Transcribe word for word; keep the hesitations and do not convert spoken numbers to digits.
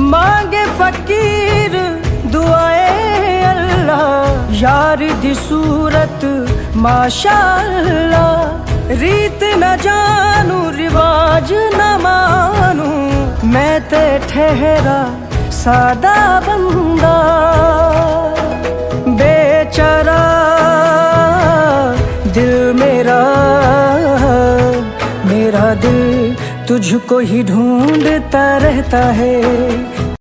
मांगे फकीर दुआए अल्लाह, यार दी सूरत माशाअल्लाह। रीत न जानू रिवाज न मानू, मैं ते ठहरा सादा बंदा। बेचारा दिल मेरा, मेरा दिल तुझको ही ढूंढता रहता है।